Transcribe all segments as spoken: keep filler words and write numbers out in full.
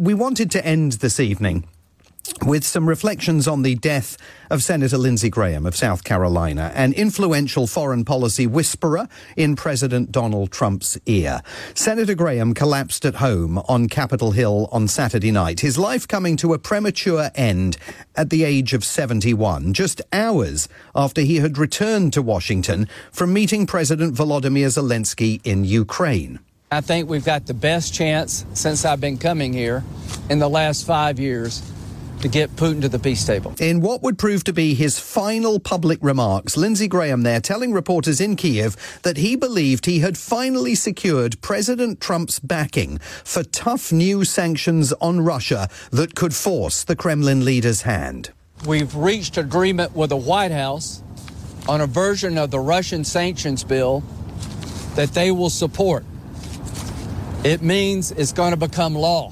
we wanted to end this evening with some reflections on the death of Senator Lindsey Graham of South Carolina, an influential foreign policy whisperer in President Donald Trump's ear. Senator Graham collapsed at home on Capitol Hill on Saturday night, his life coming to a premature end at the age of seventy-one, just hours after he had returned to Washington from meeting President Volodymyr Zelensky in Ukraine. I think we've got the best chance since I've been coming here in the last five years to get Putin to the peace table. In what would prove to be his final public remarks, Lindsey Graham there telling reporters in Kiev that he believed he had finally secured President Trump's backing for tough new sanctions on Russia that could force the Kremlin leader's hand. We've reached agreement with the White House on a version of the Russian sanctions bill that they will support. It means it's going to become law.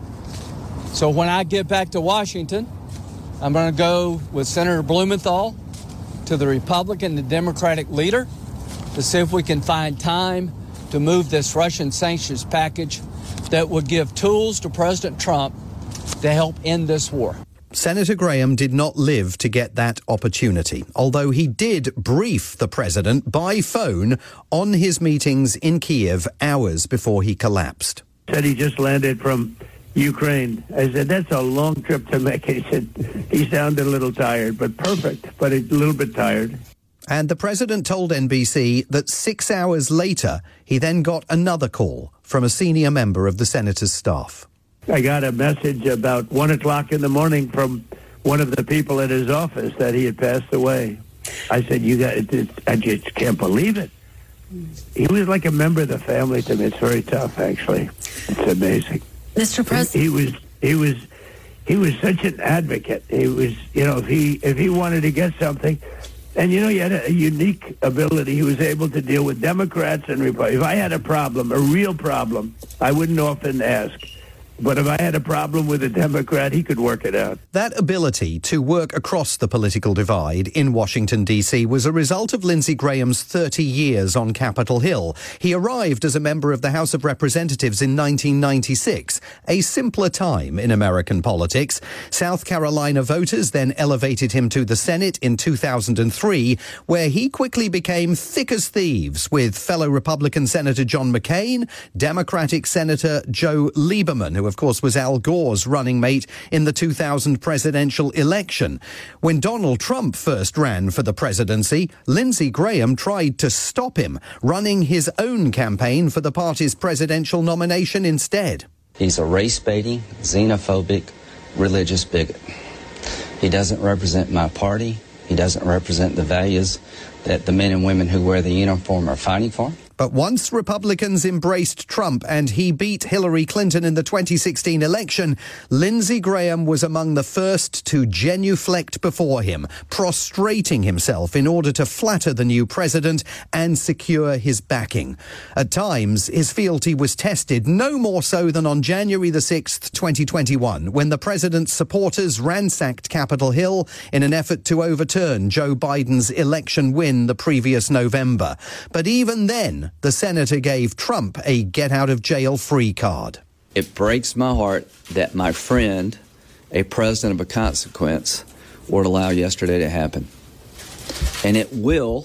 So when I get back to Washington, I'm going to go with Senator Blumenthal to the Republican and Democratic leader to see if we can find time to move this Russian sanctions package that would give tools to President Trump to help end this war. Senator Graham did not live to get that opportunity, although he did brief the president by phone on his meetings in Kiev hours before he collapsed. Said he just landed from Ukraine. I said, that's a long trip to make. He said, he sounded a little tired, but perfect, but a little bit tired. And the president told N B C that six hours later, he then got another call from a senior member of the senator's staff. I got a message about one o'clock in the morning from one of the people at his office that he had passed away. I said, you got it, I just can't believe it. He was like a member of the family to me. It's very tough, actually. It's amazing. Mister President, he was he was he was such an advocate. He was, you know, if he if he wanted to get something, and you know, he had a unique ability. He was able to deal with Democrats and Republicans. If I had a problem, a real problem, I wouldn't often ask. But if I had a problem with a Democrat, he could work it out. That ability to work across the political divide in Washington, D C was a result of Lindsey Graham's thirty years on Capitol Hill. He arrived as a member of the House of Representatives in nineteen ninety-six, a simpler time in American politics. South Carolina voters then elevated him to the Senate in two thousand three, where he quickly became thick as thieves with fellow Republican Senator John McCain, Democratic Senator Joe Lieberman, who of course was Al Gore's running mate in the two thousand presidential election. When Donald Trump first ran for the presidency, Lindsey Graham tried to stop him, running his own campaign for the party's presidential nomination instead. He's a race-baiting, xenophobic, religious bigot. He doesn't represent my party. He doesn't represent the values that the men and women who wear the uniform are fighting for. But once Republicans embraced Trump and he beat Hillary Clinton in the twenty sixteen election, Lindsey Graham was among the first to genuflect before him, prostrating himself in order to flatter the new president and secure his backing. At times, his fealty was tested, no more so than on January the sixth, twenty twenty-one, when the president's supporters ransacked Capitol Hill in an effort to overturn Joe Biden's election win the previous November. But even then, the senator gave Trump a get-out-of-jail-free card. It breaks my heart that my friend, a president of a consequence, would allow yesterday to happen. And it will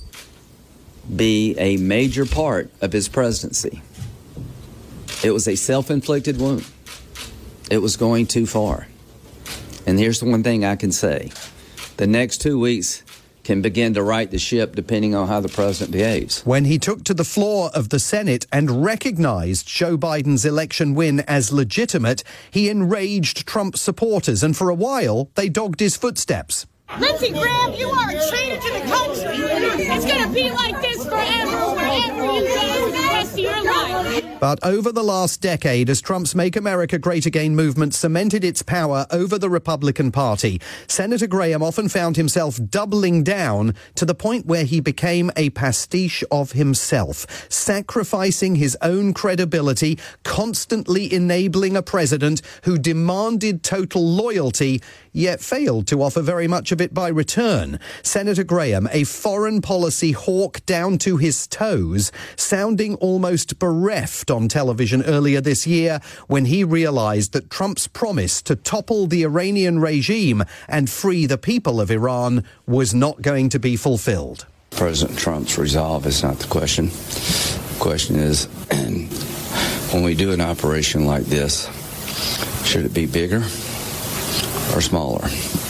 be a major part of his presidency. It was a self-inflicted wound. It was going too far. And here's the one thing I can say. The next two weeks can begin to right the ship depending on how the president behaves. When he took to the floor of the Senate and recognized Joe Biden's election win as legitimate, he enraged Trump supporters, and for a while, they dogged his footsteps. Lindsey Graham, you are a traitor to the country. It's going to be like this forever, wherever you go the rest of your life. But over the last decade, as Trump's Make America Great Again movement cemented its power over the Republican Party, Senator Graham often found himself doubling down to the point where he became a pastiche of himself, sacrificing his own credibility, constantly enabling a president who demanded total loyalty, yet failed to offer very much of it by return. Senator Graham, a foreign policy hawk down to his toes, sounding almost bereft on television earlier this year when he realised that Trump's promise to topple the Iranian regime and free the people of Iran was not going to be fulfilled. President Trump's resolve is not the question. The question is, when we do an operation like this, should it be bigger or smaller?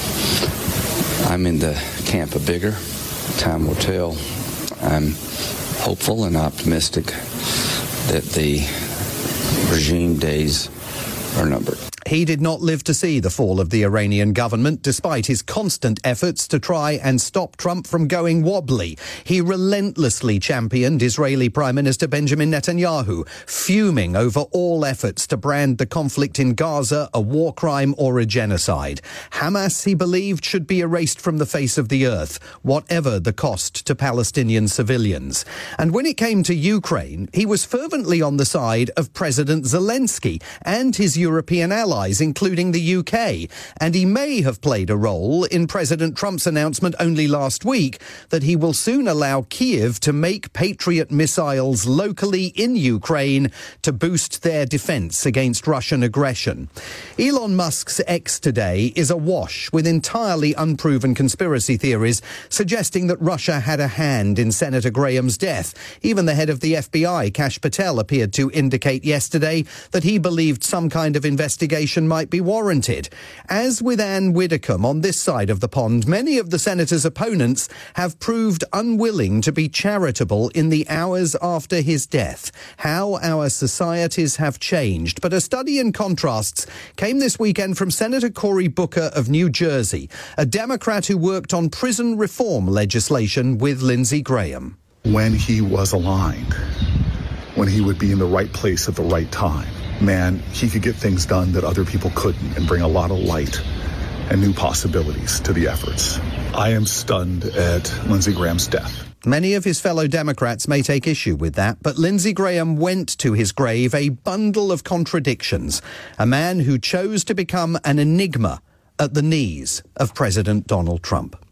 I'm in the camp of bigger. Time will tell. I'm hopeful and optimistic that the regime days are numbered. He did not live to see the fall of the Iranian government, despite his constant efforts to try and stop Trump from going wobbly. He relentlessly championed Israeli Prime Minister Benjamin Netanyahu, fuming over all efforts to brand the conflict in Gaza a war crime or a genocide. Hamas, he believed, should be erased from the face of the earth, whatever the cost to Palestinian civilians. And when it came to Ukraine, he was fervently on the side of President Zelensky and his European allies, including the U K, and he may have played a role in President Trump's announcement only last week that he will soon allow Kyiv to make Patriot missiles locally in Ukraine to boost their defence against Russian aggression. Elon Musk's X today is awash with entirely unproven conspiracy theories suggesting that Russia had a hand in Senator Graham's death. Even the head of the F B I, Kash Patel, appeared to indicate yesterday that he believed some kind of investigation might be warranted. As with Ann Widdecombe on this side of the pond, many of the senator's opponents have proved unwilling to be charitable in the hours after his death. How our societies have changed. But a study in contrasts came this weekend from Senator Cory Booker of New Jersey, a Democrat who worked on prison reform legislation with Lindsey Graham. When he was aligned, when he would be in the right place at the right time, man, he could get things done that other people couldn't and bring a lot of light and new possibilities to the efforts. I am stunned at Lindsey Graham's death. Many of his fellow Democrats may take issue with that, but Lindsey Graham went to his grave a bundle of contradictions, a man who chose to become an enigma at the knees of President Donald Trump.